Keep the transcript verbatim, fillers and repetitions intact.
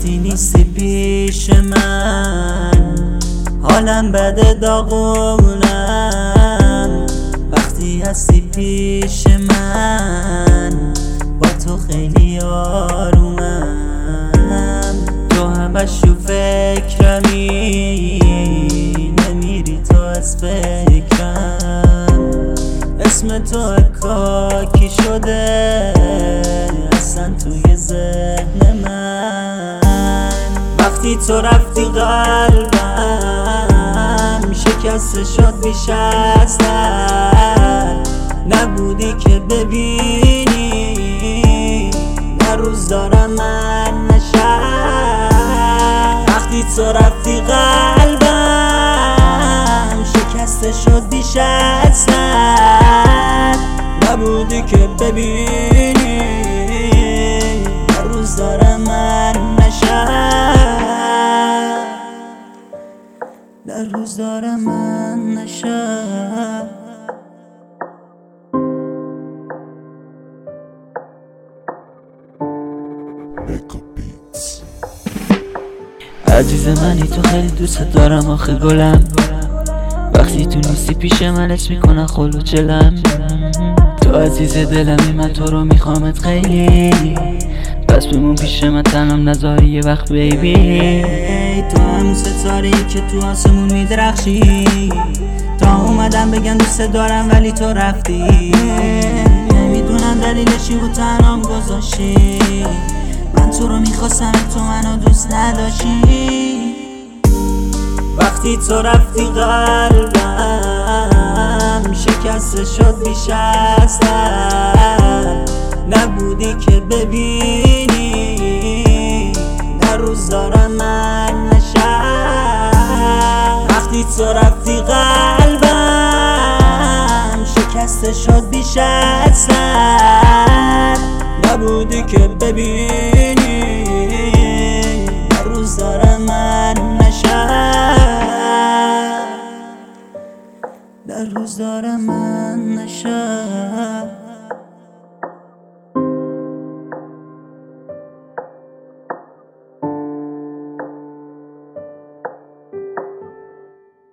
وقتی نیستی پیش من حالم بده داغونم. وقتی هستی پیش من با تو خیلی آرومم. تو همش تو فکرمی نمیری تو از فکرم. اسم تو کاکی شده اصلا توی ذهن من. وقتی تو رفتی قلبم شکسته شد بیش از حد. نبودی که ببینی نه روز دارم من نه شب. وقتی تو رفتی قلبم شکسته شد بیش از حد. نبودی که ببینی نه روز دارم من نه شب. نه روز دارم من نه شب. عزیز منی تو خیلی دوست دارم آخه گلم. وقتی تو نیستی پیش من اسم میکنن خلوچلم. تو عزیز دلمی من تو رو میخوامت خیلی. پس بمون پیش من تنم نذاری یه وقت بیبی. تو همون ستاره‌ای که تو آسمون میدرخشی. تا اومدم بگم دوست دارم ولی تو رفتی. نمیدونم دلیلش چی بود تنهام گذاشتی. من تو رو میخواستم تو منو دوست نداشتی. وقتی تو رفتی قلبم شکسته شد بیش از حد. نبودی که ببینی نه روز دارم من نه شب. وقتی تو رفتی قلبم شکسته شد بیش از حد. نبودی که ببینی نه روز دارم من نه شب. نه روز دارم من نه شب.